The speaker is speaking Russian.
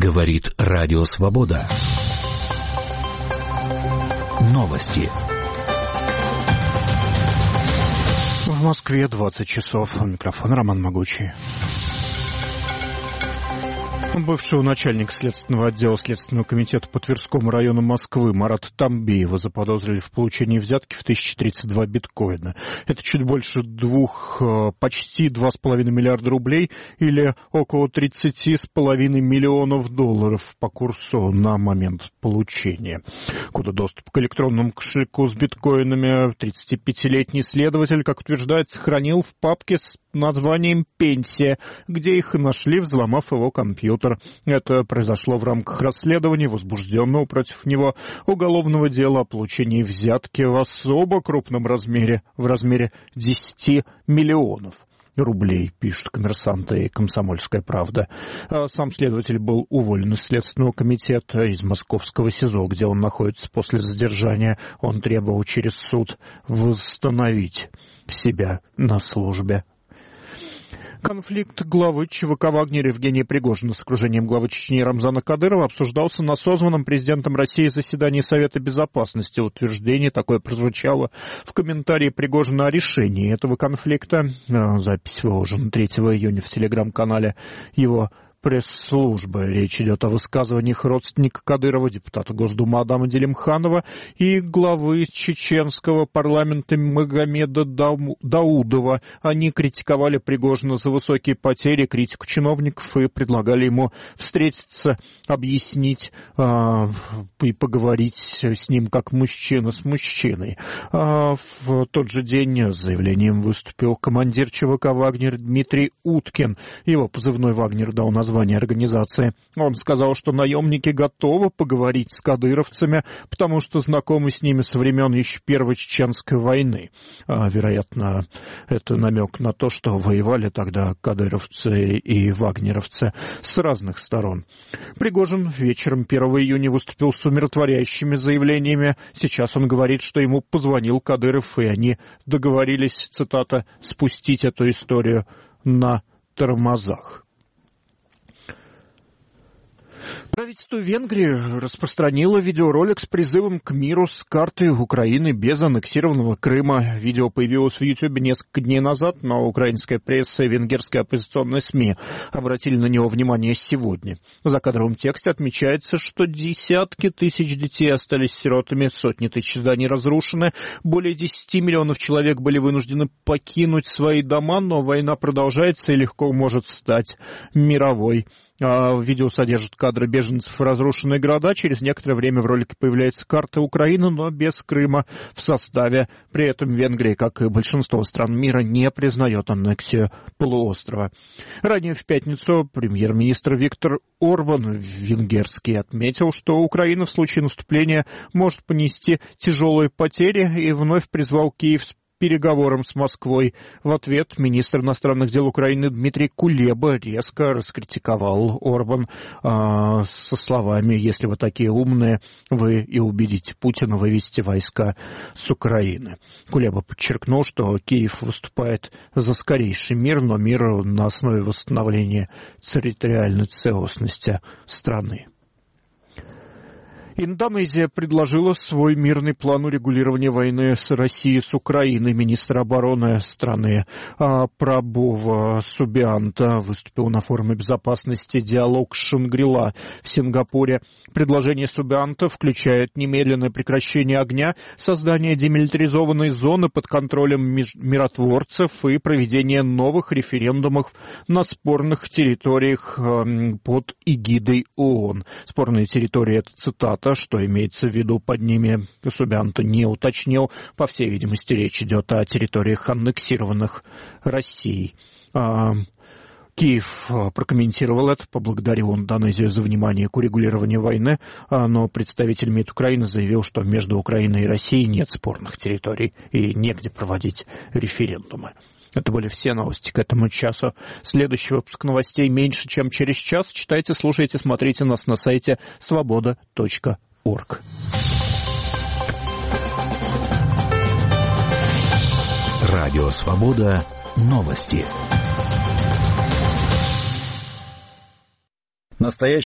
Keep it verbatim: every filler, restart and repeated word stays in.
Говорит Радио Свобода. Новости. В Москве двадцать часов. Микрофон Роман Могучий. Бывшего начальника следственного отдела Следственного комитета по Тверскому району Москвы Марата Тамбиева заподозрили в получении взятки в тысяча тридцать два биткоина. Это чуть больше двух, почти два с половиной миллиарда рублей или около тридцати с половиной миллионов долларов по курсу на момент получения. Коды доступа к электронному кошельку с биткоинами тридцатипятилетний следователь, как утверждает, сохранил в папке с названием «Пенсия», где их и нашли, взломав его компьютер. Это произошло в рамках расследования возбужденного против него уголовного дела о получении взятки в особо крупном размере, в размере десяти миллионов рублей, пишут «Коммерсанты» и «Комсомольская правда». Сам следователь был уволен из Следственного комитета из московского СИЗО, где он находится после задержания. Он требовал через суд восстановить себя на службе. Конфликт главы ЧВК «Вагнер» Евгения Пригожина с окружением главы Чечни Рамзана Кадырова обсуждался на созванном президентом России заседании Совета Безопасности. Утверждение такое прозвучало в комментарии Пригожина о решении этого конфликта. Запись выложена третьего июня в телеграм-канале его пресс-службы. Речь идет о высказываниях родственника Кадырова, депутата Госдумы Адама Делимханова и главы чеченского парламента Магомеда Даудова. Они критиковали Пригожина за высокие потери, критику чиновников и предлагали ему встретиться, объяснить э, и поговорить с ним как мужчина с мужчиной. А в тот же день с заявлением выступил командир ЧВК «Вагнер» Дмитрий Уткин. Его позывной «Вагнер» дал название организации. Он сказал, что наемники готовы поговорить с кадыровцами, потому что знакомы с ними со времен еще Первой Чеченской войны. А, вероятно, это намек на то, что воевали тогда кадыровцы и вагнеровцы с разных сторон. Пригожин вечером первого июня выступил с умиротворяющими заявлениями. Сейчас он говорит, что ему позвонил Кадыров, и они договорились, цитата, «спустить эту историю на тормозах». Правительство Венгрии распространило видеоролик с призывом к миру с картой Украины без аннексированного Крыма. Видео появилось в Ютьюбе несколько дней назад, но украинская пресса и венгерские оппозиционные СМИ обратили на него внимание сегодня. В закадровом тексте отмечается, что десятки тысяч детей остались сиротами, сотни тысяч зданий разрушены, более десяти миллионов человек были вынуждены покинуть свои дома, но война продолжается и легко может стать мировой. Видео содержит кадры беженцев в разрушенные города. Через некоторое время в ролике появляется карта Украины, но без Крыма в составе. При этом Венгрия, как и большинство стран мира, не признает аннексию полуострова. Ранее в пятницу премьер-министр Виктор Орбан венгерский отметил, что Украина в случае наступления может понести тяжелые потери и вновь призвал Киев переговорам с Москвой. В ответ министр иностранных дел Украины Дмитрий Кулеба резко раскритиковал Орбан э, со словами: «Если вы такие умные, вы и убедите Путина вывести войска с Украины». Кулеба подчеркнул, что Киев выступает за скорейший мир, но мир на основе восстановления территориальной целостности страны. Индонезия предложила свой мирный план урегулирования войны с Россией с Украиной. Министр обороны страны Прабова Субианто выступил на форуме безопасности «Диалог Шангри-Ла» в Сингапуре. Предложение Субианто включает немедленное прекращение огня, создание демилитаризованной зоны под контролем миротворцев и проведение новых референдумов на спорных территориях под эгидой ООН. Спорные территории — это цитата. Что имеется в виду под ними, Субианто не уточнил. По всей видимости, речь идет о территориях, аннексированных Россией. Киев прокомментировал это, поблагодарил Индонезию за внимание к урегулированию войны, но представитель МИД Украины заявил, что между Украиной и Россией нет спорных территорий и негде проводить референдумы. Это были все новости к этому часу. Следующий выпуск новостей меньше, чем через час. Читайте, слушайте, смотрите нас на сайте свобода точка орг. Радио «Свобода». Новости. Настоящий